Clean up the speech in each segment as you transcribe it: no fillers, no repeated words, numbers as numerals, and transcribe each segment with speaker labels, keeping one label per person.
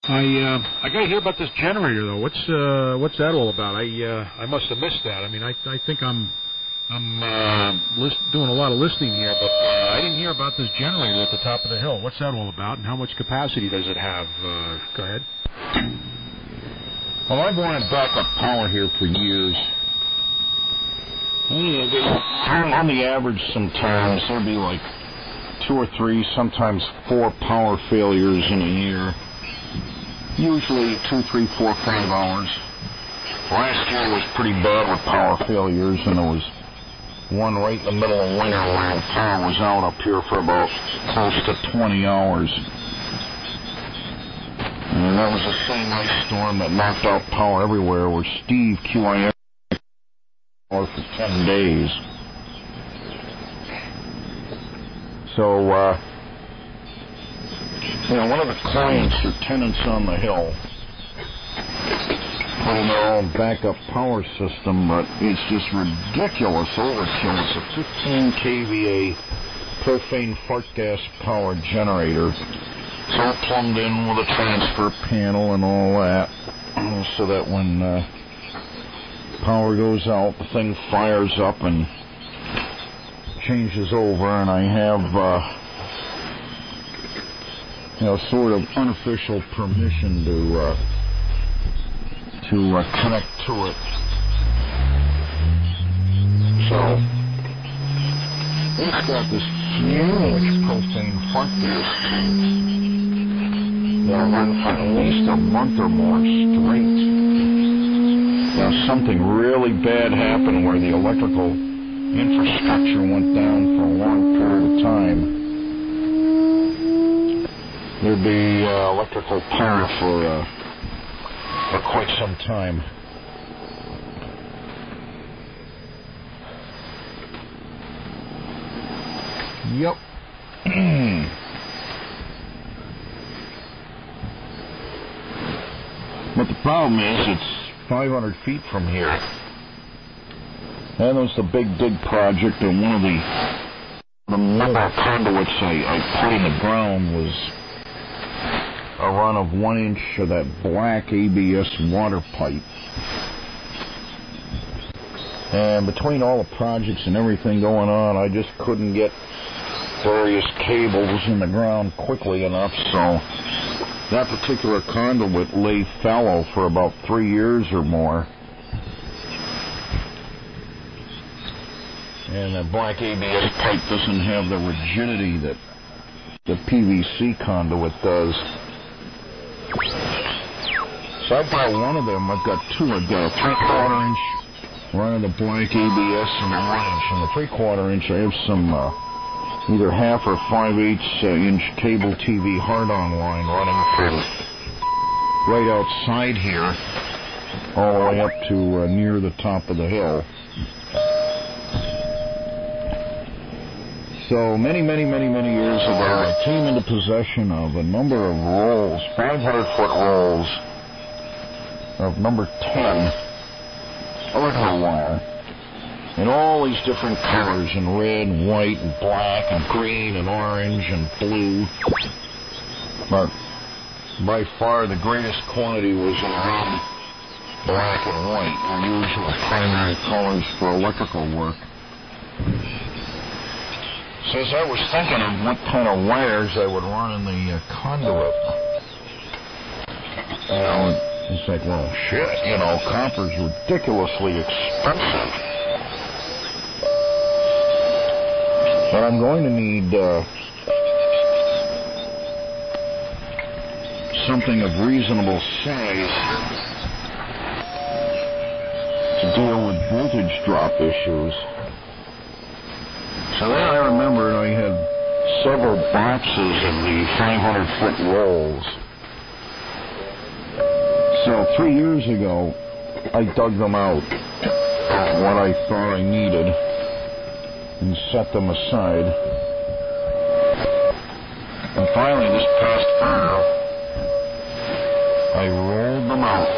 Speaker 1: I got to hear about this generator though. What's that all about? I must have missed that. I mean, I think I'm doing a lot of listening here, but I didn't hear about this generator at the top of the hill. What's that all about, and how much capacity does it have? Go ahead.
Speaker 2: Well, I've wanted backup power here for years. On the average, sometimes there'll be like 2 or 3, sometimes 4 power failures in a year. Usually 2, 3, 4, 5 hours. Last year was pretty bad with power failures, and there was one right in the middle of winter when power was out up here for about close to 20 hours. And that was the same ice storm that knocked out power everywhere, where Steve QIS power for 10 days. So, one of the clients or tenants on the hill put in their own backup power system, but it's just ridiculous overkill. It's a 15 kVA propane fart gas power generator. It's all plumbed in with a transfer panel and all that, so that when power goes out, the thing fires up and changes over, and I have sort of unofficial permission to connect to it. So it's got this huge propane fart gas that'll run for at least a month or more straight. Now, something really bad happened where the electrical infrastructure went down for a long period of time. There'd be electrical power for quite some time. Yep. But the problem is it's 500 feet from here. That was the big dig project, and one of the metal conduits I put in the ground was a run of 1 inch of that black ABS water pipe. And between all the projects and everything going on, I just couldn't get various cables in the ground quickly enough, so that particular conduit lay fallow for about 3 years or more. And the black ABS pipe doesn't have the rigidity that the PVC conduit does. So I've got one of them. I've got 2. I've got a 3/4 inch run of the black ABS and a 1 inch. And the 3/4 inch, I have some either 1/2 or 5/8 inch cable TV hard-on line running from right outside here all the way up to near the top of the hill. So many years ago, I came into possession of a number of rolls, 500-foot rolls of number 10 electrical wire, in all these different colors, in red and white and black and green and orange and blue. But by far the greatest quantity was in red, black, and white, our usual primary colors for electrical work. So as I was thinking of what kind of wires I would run in the conduit, it's like, well, shit, copper's ridiculously expensive. But I'm going to need something of reasonable size to deal with voltage drop issues. So then I remembered I had several boxes of the 500-foot rolls. So 3 years ago, I dug them out of what I thought I needed and set them aside. And finally, this past fall, I rolled them out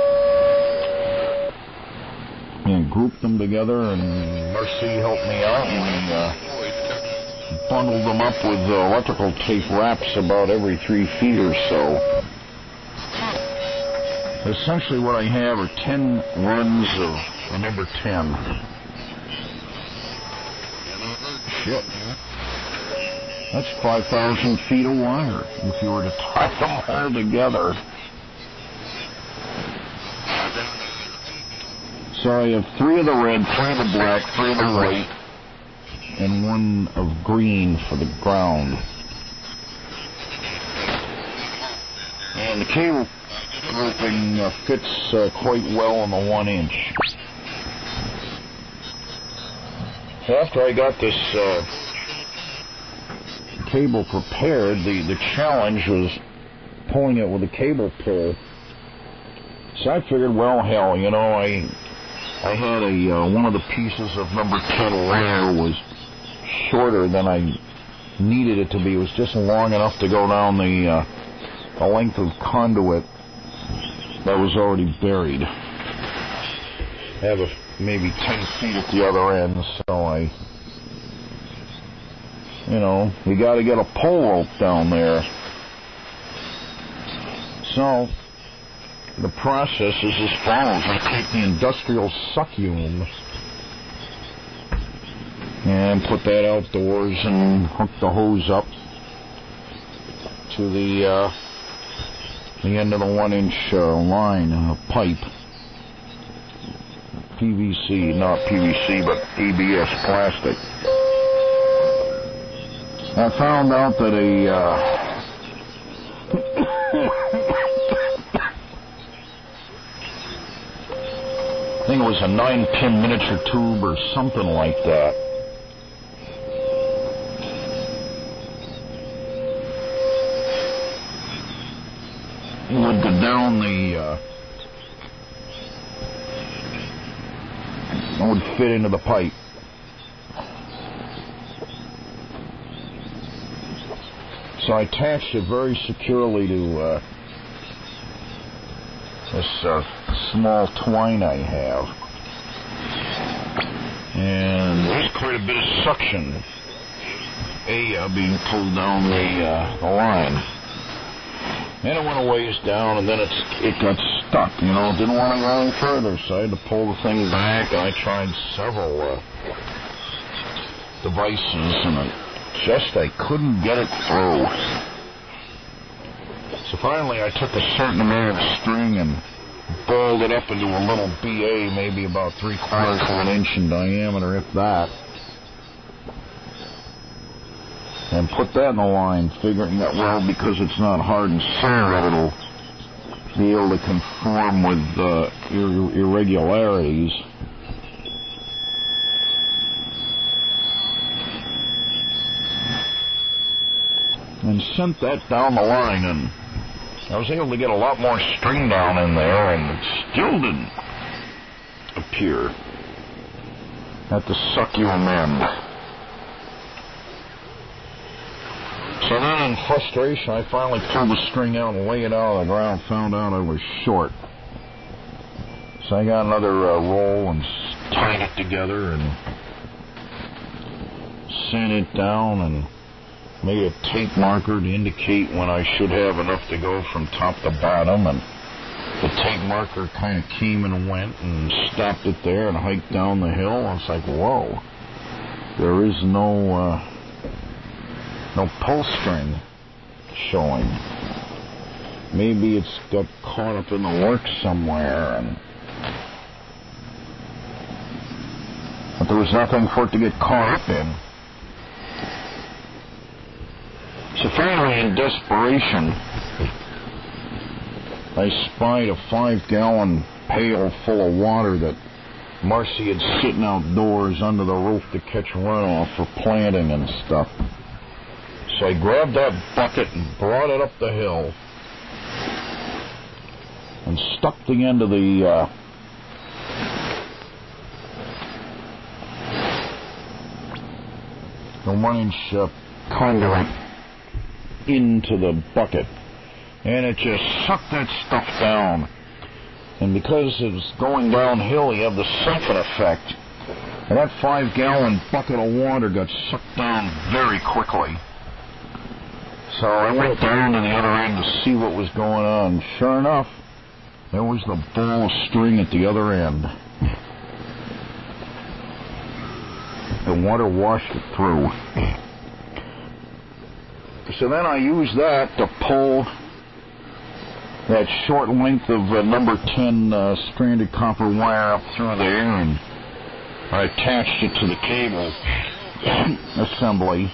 Speaker 2: and grouped them together, and Mercy helped me out, and we bundled them up with electrical tape wraps about every 3 feet or so. Essentially what I have are 10 runs of the number 10. Shit. That's 5,000 feet of wire if you were to tie them all together. So I have 3 of the red, 3 of the black, 3 of the white, and 1 of green for the ground. And the cable grouping fits quite well on the 1 inch. After I got this cable prepared, the challenge was pulling it with a cable pull. So I figured, well, hell, you know, I had one of the pieces of number 10 wire was shorter than I needed it to be. It was just long enough to go down the length of conduit that was already buried. I have maybe 10 feet at the other end, so you got to get a pole rope down there. So the process is as follows. I take the industrial succume and put that outdoors and hook the hose up to the end of the 1 inch line, pipe. PVC, not PVC, but ABS plastic. I found out that I think it was a 9-pin miniature tube or something like that. It would go down it would fit into the pipe. So I attached it very securely to this small twine I have. And there's quite a bit of suction being pulled down the line. And it went a ways down, and then it got stuck, you know. Didn't want to go any further, so I had to pull the thing back, and I tried several devices, and I couldn't get it through. So finally I took a certain amount of string and balled it up into a little BA, maybe about 3/4 of an inch in diameter, if that. And put that in the line, figuring that, well, because it's not hard and solid, it'll be able to conform with irregularities. And sent that down the line, and I was able to get a lot more string down in there, and it still didn't appear at the succume end. So then, in frustration, I finally pulled the string out and laid it out on the ground, found out I was short. So I got another roll and tied it together and sent it down and made a tape marker to indicate when I should have enough to go from top to bottom, and the tape marker kind of came and went and stopped it there and hiked down the hill. And it's like, whoa, there is no pull string showing. Maybe it's got caught up in the works somewhere, but there was nothing for it to get caught up in. So finally, in desperation, I spied a 5-gallon pail full of water that Marcy had sitting outdoors under the roof to catch runoff for planting and stuff. So I grabbed that bucket and brought it up the hill and stuck the end of the the 1-inch conduit into the bucket, and it just sucked that stuff down. And because it was going downhill, you have the siphon effect, and that 5-gallon bucket of water got sucked down very quickly. So I went down to the other end to see what was going on. Sure enough, There was the ball of string at the other end. The water washed it through. So then I used that to pull that short length of number 10 stranded copper wire up through there, and I attached it to the cable assembly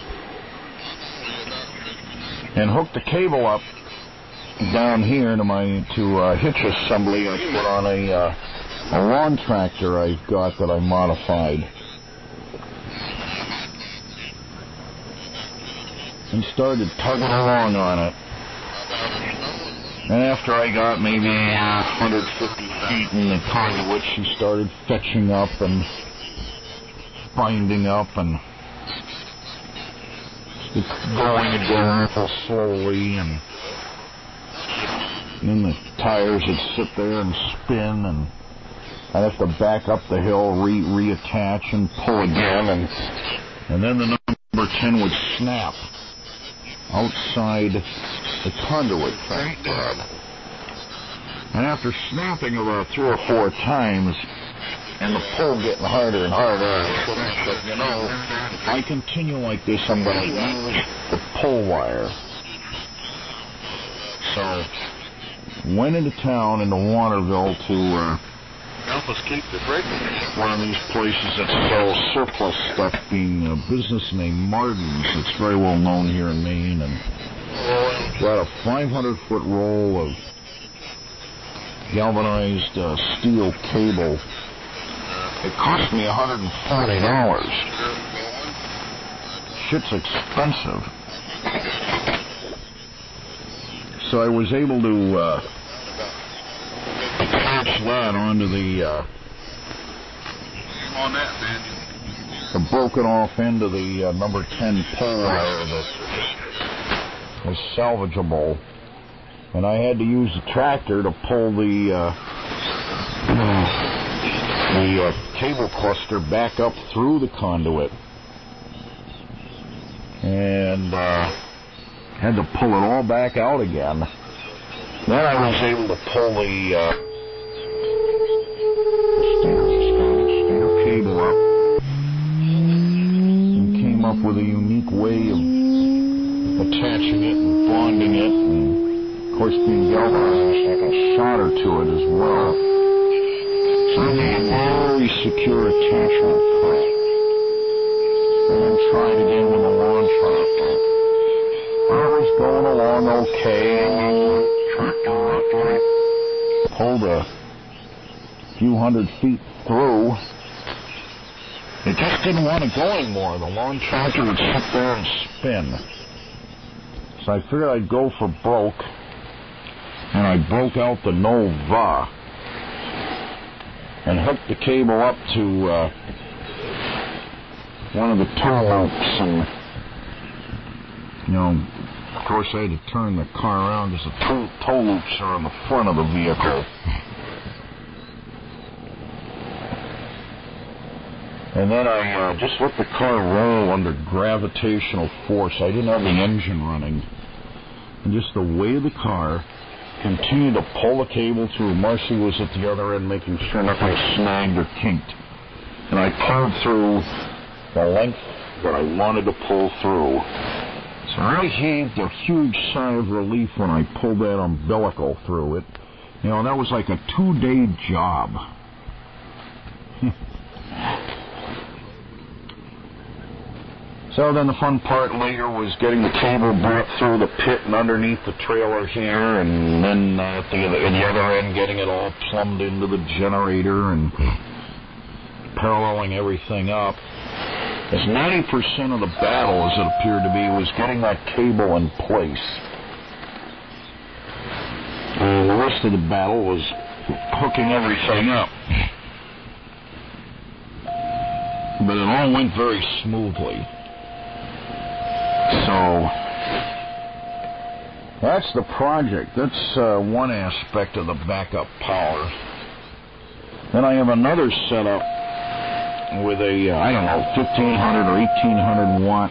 Speaker 2: and hooked the cable up down here to my hitch assembly I put on a lawn tractor I've got that I modified, and started tugging along on it. And after I got maybe 150 feet in the conduit, she started fetching up and binding up and going again real slowly, and then the tires would sit there and spin, and I'd have to back up the hill, reattach and pull again, and then the number 10 would snap outside the conduit track pad. And after snapping about 3 or 4 times, and the pull getting harder and harder, I said, you know, if I continue like this, I'm going to use the pull wire. So, went into town, into Waterville, to
Speaker 1: help us keep the break.
Speaker 2: one of these places that sells surplus stuff, being a business named Martin's. It's very well known here in Maine, and got a 500-foot roll of galvanized steel cable. It cost me $140. Shit's expensive. So I was able to attach that onto the broken off end of the number 10 pole wire that was salvageable, and I had to use the tractor to pull the cable cluster back up through the conduit, and had to pull it all back out again. Then I was able to pull the cable up, and came up with a unique way of attaching it and bonding it, and of course being galvanized, like a solder to it as well. So I had a very secure attachment point. And then tried again with a lawn tractor. I was going along okay, and pulled a few hundred feet through. It just didn't want to go anymore. The lawn tractor would sit there and spin. So I figured I'd go for broke, and I broke out the Nova and hooked the cable up to one of the tow loops, and of course I had to turn the car around because the tow loops are on the front of the vehicle. And then I just let the car roll under gravitational force. I didn't have the engine running. And just the weight of the car continued to pull the cable through. Marcy was at the other end making sure nothing snagged or kinked. And I pulled through the length that I wanted to pull through. So I heaved a huge sigh of relief when I pulled that umbilical through it. That was like a 2-day job. So then the fun part later was getting the cable brought through the pit and underneath the trailer here, and then at the other end getting it all plumbed into the generator and paralleling everything up. As 90% of the battle, as it appeared to be, was getting that cable in place. And the rest of the battle was hooking everything up. But it all went very smoothly. So, that's the project. That's one aspect of the backup power. Then I have another setup with a, 1500 or 1800 watt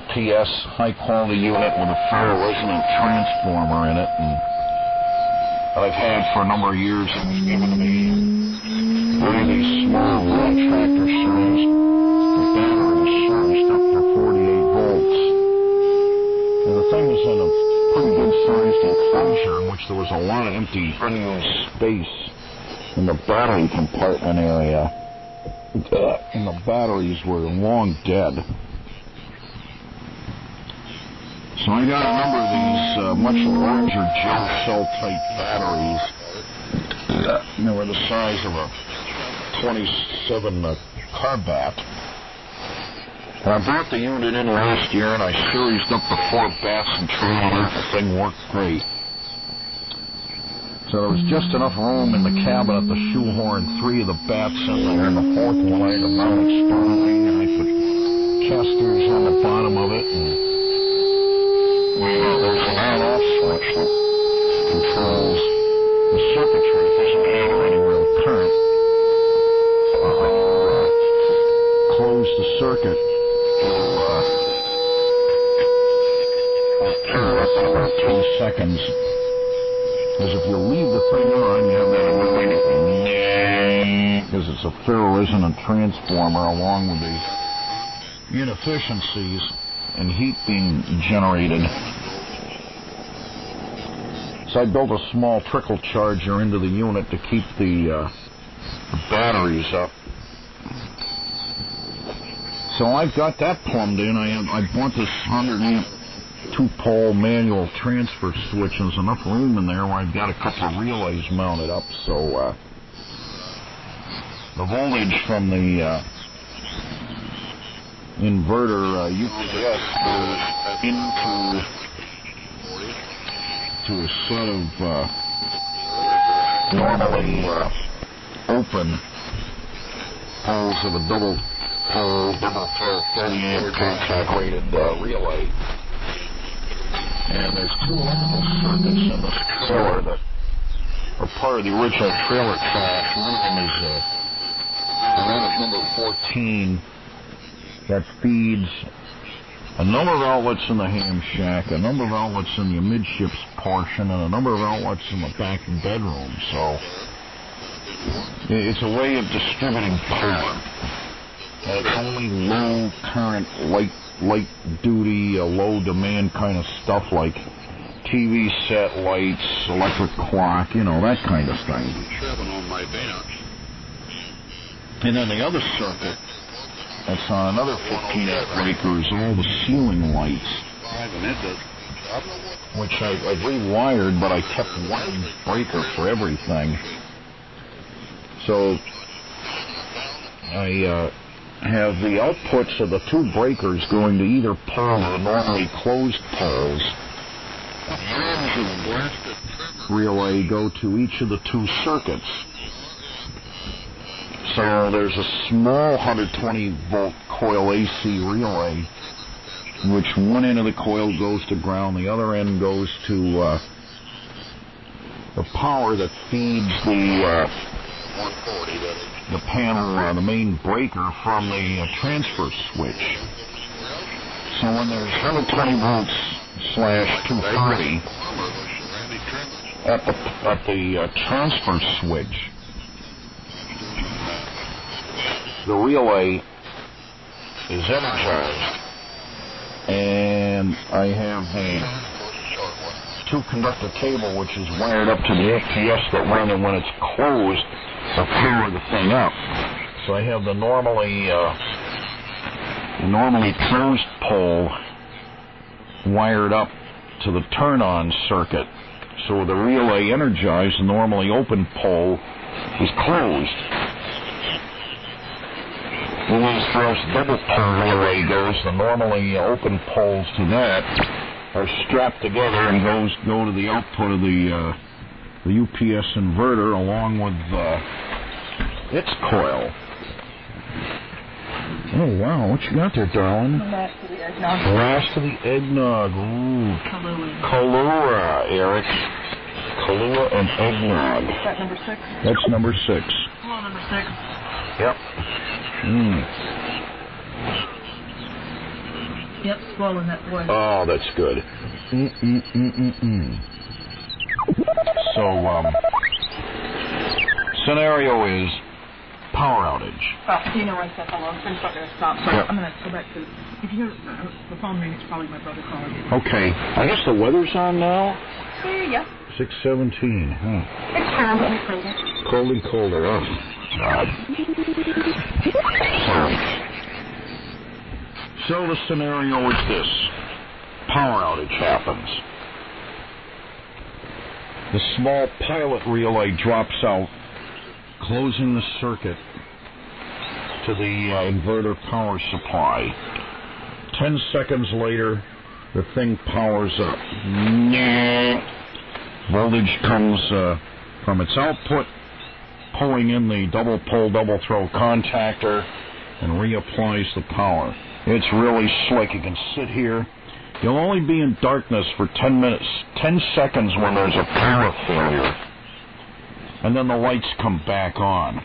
Speaker 2: UPS high quality unit with a ferro resonant transformer in it. And that I've had for a number of years. It was given to me by these small contractor size. The battery is charged up to 48 volts. And the thing was in a pretty good sized enclosure in which there was a lot of empty unused space in the battery compartment area. And the batteries were long dead. So I got a number of these much larger gel cell type batteries. They were the size of a 27 car bat. And I brought the unit in last year and I seriesed up the 4 bats and trailer. The thing worked great. So there was just enough room in the cabinet to shoehorn 3 of the bats in there and the 4th one I had to mount externally, and I put casters on the bottom of it, and there's an on-off switch that controls the circuitry. If there's an add or any real current, close the circuit to turn up in about 2 seconds. Because if you leave the thing on, you have that annoying because it's a ferroresonant transformer along with the inefficiencies and heat being generated. So I built a small trickle charger into the unit to keep the batteries up. So I've got that plumbed in. I bought this 100 amp 2-pole manual transfer switch, and there's enough room in there where I've got a couple of relays mounted up, so the voltage from the inverter UPS goes into a set of normally open poles of a double pair 30 amp contact rated relay. And there's 2 electrical circuits in this trailer that are part of the original trailer trash. One of them is number 14 that feeds a number of outlets in the ham shack, a number of outlets in the amidships portion, and a number of outlets in the back bedroom. So it's a way of distributing power. And it's only low current, light duty, low demand kind of stuff like TV set lights, electric clock, that kind of thing. And then the other circuit that's on another 15 amp breaker is all the ceiling lights, which I rewired, but I kept one breaker for everything. So I have the outputs of the 2 breakers going to either pole of the normally closed poles. The ends of the blasted relay go to each of the 2 circuits. So there's a small 120 volt coil AC relay in which one end of the coil goes to ground, the other end goes to the power that feeds the panel, the main breaker from the transfer switch. So when there's 120 volts /230 at the transfer switch, the relay is energized, and I have a 2-conductor cable which is wired up to the UPS that run, and when it's closed, will power the thing up. So I have the normally closed pole wired up to the turn-on circuit. So the relay energized, the normally open pole is closed. When this first double pole relay goes, the normally open poles to that are strapped together and go to the output of the UPS inverter along with its coil. Oh, wow. What you got there, darling?
Speaker 3: The last of the eggnog.
Speaker 2: The last of the eggnog. Ooh. Kahlua, Eric. Kahlua and eggnog.
Speaker 3: Is that number 6?
Speaker 2: That's number 6.
Speaker 3: Hello, number 6.
Speaker 2: Yep.
Speaker 3: Yep, swallowing that boy.
Speaker 2: Oh, that's good. So, scenario is power outage.
Speaker 3: You know, I said hello. I'm going to stop. So
Speaker 2: Yep.
Speaker 3: I'm going to go back to. If you hear the phone ring, it's probably my brother calling.
Speaker 2: Okay. I guess the weather's on now.
Speaker 3: Yeah.
Speaker 2: 6:17. Huh.
Speaker 3: It's kind of colder.
Speaker 2: Cold and colder. Oh, God. So the scenario is this. Power outage happens. The small pilot relay drops out, closing the circuit to the inverter power supply. 10 seconds later, the thing powers up. Voltage comes from its output, pulling in the double pole, double throw contactor, and reapplies the power. It's really slick. You can sit here. You'll only be in darkness for 10 minutes, 10 seconds when there's a power failure. And then the lights come back on.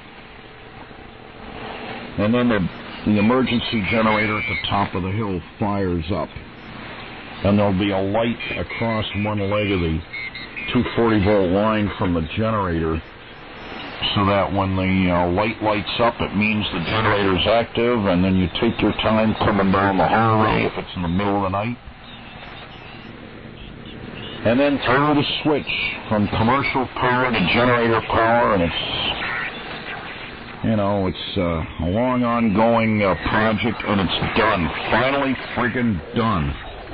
Speaker 2: And then the emergency generator at the top of the hill fires up. And there'll be a light across one leg of the 240-volt line from the generator, so that when the light lights up, it means the generator's active, and then you take your time coming down the hallway if it's in the middle of the night. And then throw the switch from commercial power to generator power, and it's a long ongoing project, and it's done. Finally friggin' done.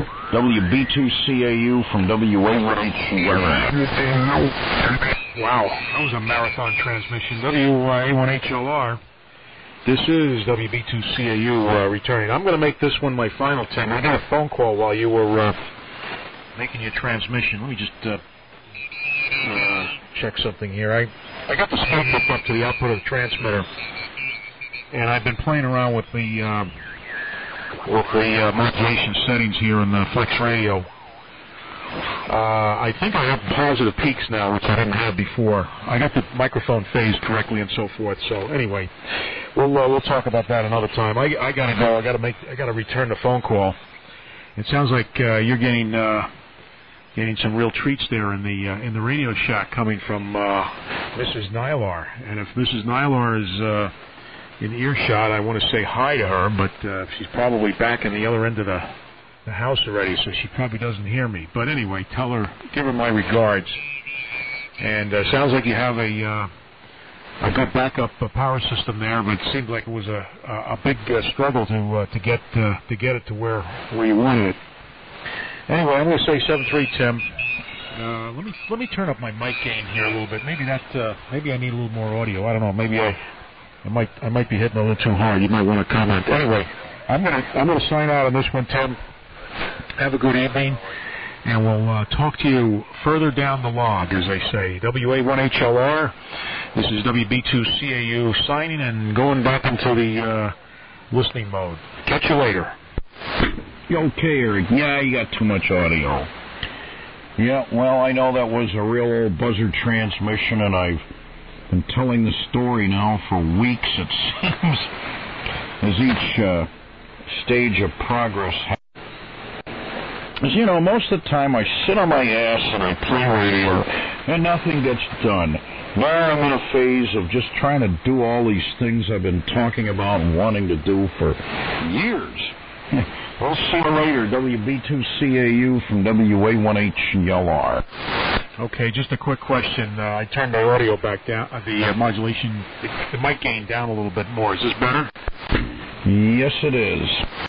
Speaker 2: WB2CAU from WA1H.
Speaker 1: Wow, that was a marathon transmission. WA1HLR. This is WB2CAU returning. I'm going to make this one my final 10. I got a phone call while you were making your transmission. Let me just check something here. I got the speed hooked up to the output of the transmitter, and I've been playing around with the modulation settings here in the Flex Radio. I think I have positive peaks now, which I didn't have before. I got the microphone phased correctly and so forth. So anyway, we'll talk about that another time. I gotta go. I gotta return the phone call. It sounds like you're getting some real treats there in the Radio Shack coming from Mrs. Nylar. And if Mrs. Nylar is in earshot, I want to say hi to her, but she's probably back in the other end of the house already, so she probably doesn't hear me. But anyway, give her my regards. And sounds like you have a good backup power system there, but it seemed like it was a big struggle to get it to where you wanted it. Anyway, I'm going to say 7.3, Tim. Let me turn up my mic gain here a little bit. Maybe I need a little more audio. I don't know. Maybe I might be hitting a little too hard. You might want to comment. Anyway, I'm gonna sign out on this one, Tim. Have a good evening, and we'll talk to you further down the log, as they say. WA1HLR. This is WB2CAU signing and going back into the listening mode. Catch you later.
Speaker 2: Okay, Eric. Yeah, you got too much audio. Yeah, well, I know that was a real old buzzard transmission, and I've been telling the story now for weeks, it seems, as each stage of progress happens. You know, most of the time I sit on my ass and I play radio, and nothing gets done. Now I'm in a phase of just trying to do all these things I've been talking about and wanting to do for years. We'll see you later. WB2CAU from WA1HLR.
Speaker 1: Okay, just a quick question. I turned the audio back down, the modulation, the mic gain down a little bit more. Is this better?
Speaker 2: Yes, it is.